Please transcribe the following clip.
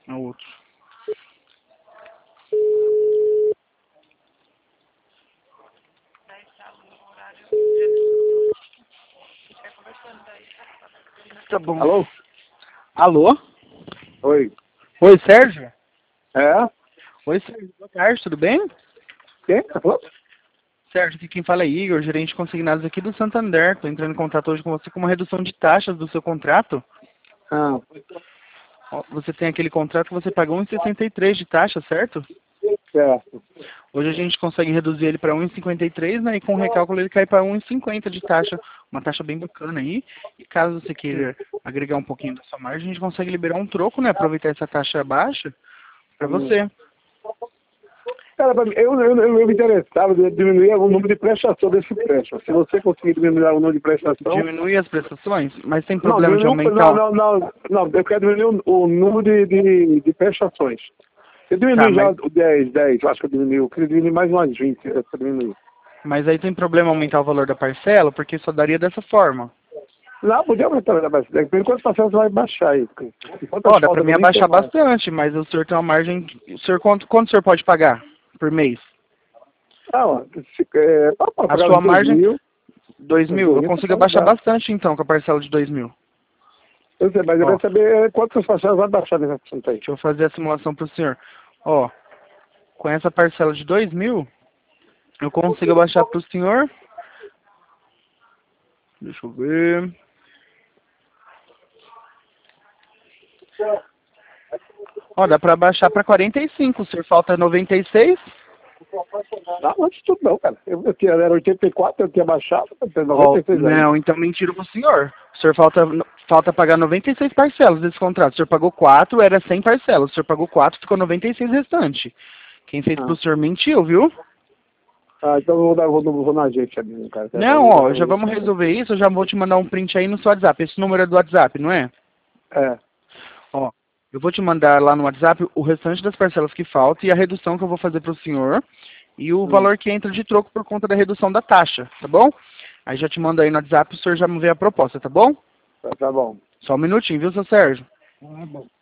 É o outro. Tá bom. Alô? Alô? Oi. Oi, Sérgio? É? Oi, Sérgio. Boa tarde, tudo bem? Quem? Tá falando? Sérgio, aqui quem fala é Igor, gerente de consignados aqui do Santander. Estou entrando em contato hoje com você com uma redução de taxas do seu contrato. Ah, Ó, você tem aquele contrato que você pagou 1,63 de taxa, certo? certo. Hoje a gente consegue reduzir ele para 1,53, né? E com o recálculo ele cai para 1,50 de taxa. Uma taxa bem bacana aí. E caso você queira agregar um pouquinho da sua margem, a gente consegue liberar um troco, né? Aproveitar essa taxa baixa para você. Cara, eu me interessava de diminuir o número de prestação desse empréstimo. Se você conseguir diminuir o número de prestação... Diminui as prestações, mas tem Não, problema de diminuir, aumentar... não, eu quero diminuir o número de prestações. Eu Tá, diminui já o 10, eu acho que eu diminui. Eu queria diminuir mais umas 20, para diminuir. mas aí tem problema aumentar o valor da parcela, porque só daria dessa forma. Não, podia aumentar a bastante. Por enquanto a você vai baixar aí. Enquanto Ó, as dá pra faltas mim nem tem abaixar mais. bastante, mas o senhor tem uma margem... O senhor, quanto o senhor pode pagar por mês? Não, para A pagar sua os 2 margem... mil, 2.000? Eu consigo abaixar bastante, então, com a parcela de 2.000. eu sei, mas eu Ó, quero saber quantas parcelas vai baixar nesse assunto aí. deixa eu fazer a simulação pro senhor. Ó, com essa parcela de 2.000, eu consigo abaixar pro senhor... Deixa eu ver... Ó, dá pra baixar pra 45. O senhor falta 96? Não, antes de tudo não, cara. Eu tinha, era 84, eu tinha baixado, até Ó, 96 aí. não, então mentira pro senhor. O senhor falta pagar 96 parcelas desse contrato. O senhor pagou 4, era 100 parcelas. O senhor pagou 4, ficou 96 restante. Quem fez pro senhor mentiu, viu? Então vou na gente ali, cara. Não, ó, já vamos resolver isso. Eu já vou te mandar um print aí no seu WhatsApp. Esse número é do WhatsApp, não é? É. Ó, eu vou te mandar lá no WhatsApp o restante das parcelas que faltam e a redução que eu vou fazer pro senhor. E o valor que entra de troco por conta da redução da taxa, tá bom? Aí já te mando aí no WhatsApp, o senhor já me vê a proposta, tá bom? Tá bom. Só um minutinho, viu, seu Sérgio? Tá bom.